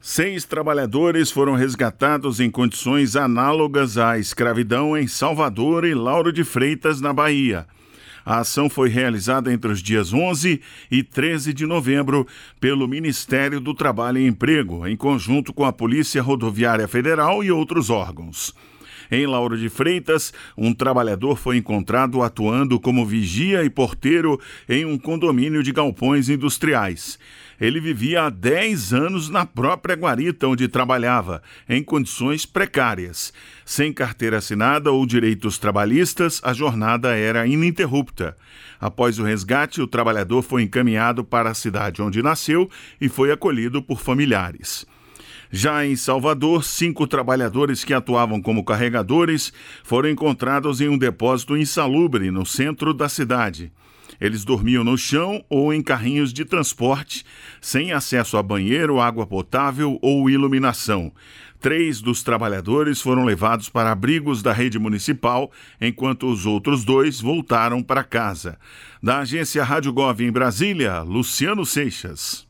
6 trabalhadores foram resgatados em condições análogas à escravidão em Salvador e Lauro de Freitas, na Bahia. A ação foi realizada entre os dias 11 e 13 de novembro pelo Ministério do Trabalho e Emprego, em conjunto com a Polícia Rodoviária Federal e outros órgãos. Em Lauro de Freitas, um trabalhador foi encontrado atuando como vigia e porteiro em um condomínio de galpões industriais. Ele vivia há 10 anos na própria guarita onde trabalhava, em condições precárias. Sem carteira assinada ou direitos trabalhistas, a jornada era ininterrupta. Após o resgate, o trabalhador foi encaminhado para a cidade onde nasceu e foi acolhido por familiares. Já em Salvador, 5 trabalhadores que atuavam como carregadores foram encontrados em um depósito insalubre no centro da cidade. Eles dormiam no chão ou em carrinhos de transporte, sem acesso a banheiro, água potável ou iluminação. 3 dos trabalhadores foram levados para abrigos da rede municipal, enquanto os outros 2 voltaram para casa. Da agência Rádio Gov em Brasília, Luciano Seixas.